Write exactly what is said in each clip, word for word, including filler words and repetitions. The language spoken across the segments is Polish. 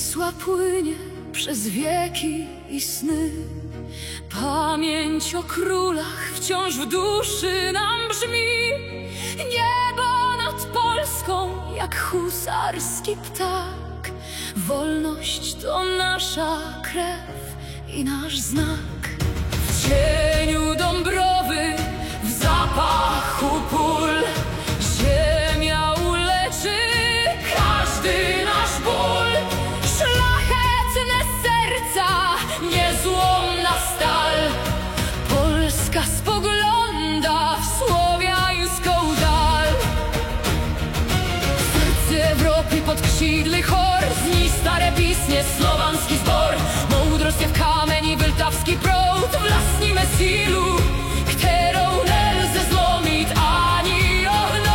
Wisła płynie przez wieki i sny. Pamięć o królach wciąż w duszy nam brzmi. Niebo nad Polską jak husarski ptak. Wolność to nasza krew i nasz znak. W cieniu Dąbrowy, w zapachu pól, ziemia uleczy każdy nasz ból. Szlachetne serca, niezłomna stal. Polska spogląda w słowiańską dal. Serce Europy podkrzidły chor, zni stare pisnie, słowański zbor. Moudrość w kamień, wltawski proud, vlastní sílu, kterou nelze zlomit ani ohnout.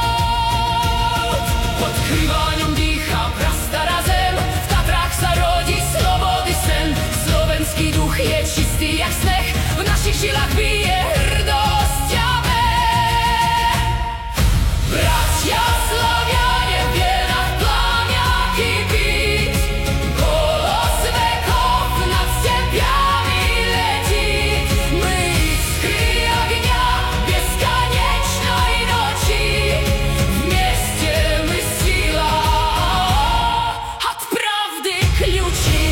Pod krývaním dýchá prastará zem, v Tatrách sa rodí slobody sen. Slovenský duch je čistý jak sneh, v našich žilách bije hrdosť a vek. Bratia Slavianie, v jenách plamia kypít, golos vekov nad stepami letí. My iskry огня бесконечной ночи, вместе мы сила, от правды ключи.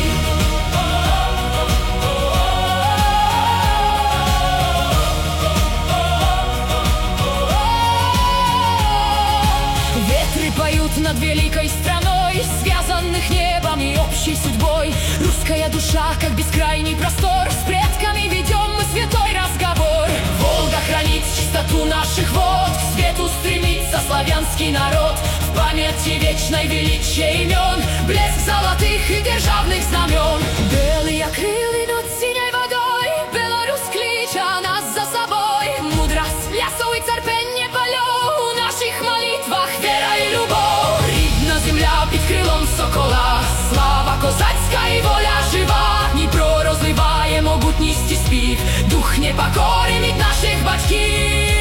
Ветры поют над великой страной, связанных небом и общей судьбой. Русская душа, как бескрайний простор, с предками ведем мы святой разговор. Волга хранит чистоту наших вод, к свету стремится славянский народ. В памяти вечной величие имен, блеск золотых и державных знамен. Белые крылы над синей водой, Беларусь клича нас за собой. Мудрость лесов и терпение полей, у наших молитвах вера и любовь. Рідна земля під крилом сокола, слава козацька і воля жива. Дніпро розливає могутність і спів, дух непокори від наших батьків.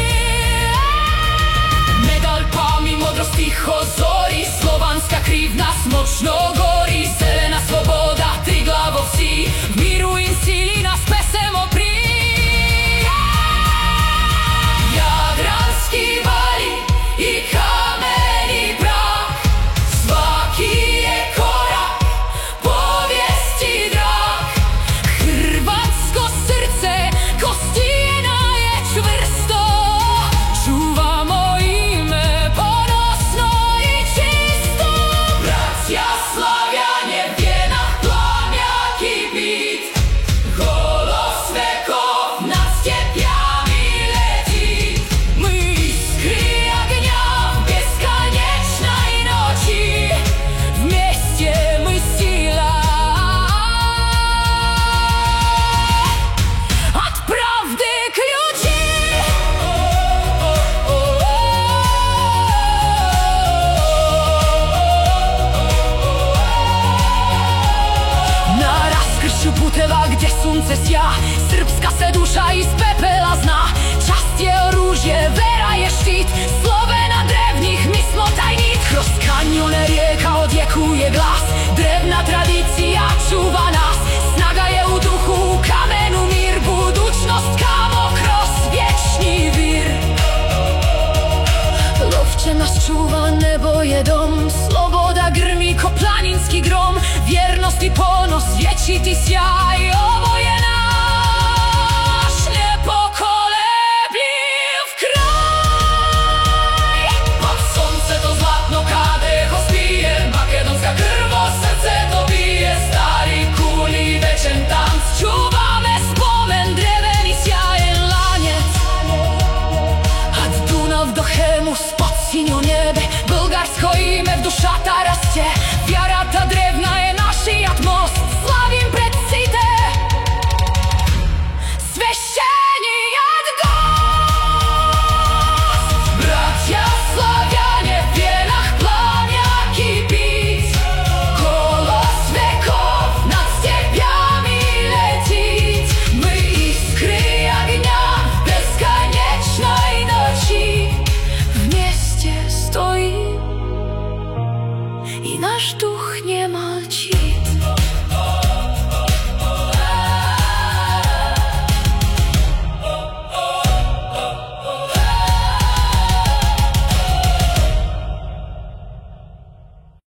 Medal pami modrost ticho zori, slovanská krv nás močno gorí. Zelená svoboda, Triglavo vsi, v míru im síly nás pesem oprí. Jadranský vali i kamenný prach, svaký je korak, poviesti drak. Chrbátsko srdce, kostina je čvrsto, čúva mojíme ponosno i čisto. Bratia Slavianie, v jenách plamia kypít, golos vekov nad stepiami letí. My iskry огня в бесконечной ночи, вместе мы сила, от правды ключи. Na rozkršu Puteva, kde slunce sia, srbská se duša i z pepela zná. Časť je oružje, vera je štít, Slovena drevných my smo tajnít. Rozkaňone rieka odjekuje glas, drevná tradícia čúva nás. Snaga je u duchu, kamenu mír, budućnost kamo kroz wieczny wir. Lovče nas čuva, nebo je dom, sloboda grmi ko planinski grom. Vjernost i ponos, vječiti sjaj, ovo je naš nepokolebljiv kraj. Pod slunce to zlatno kadeho spije, makedonska krvo srce to bije. Stari kuli večen tanc, čuvame spomen, dreveni sjajen lanec. Od Dunav do Chemu, spod sinjo nebe, bulgarsko ime v dušata raste.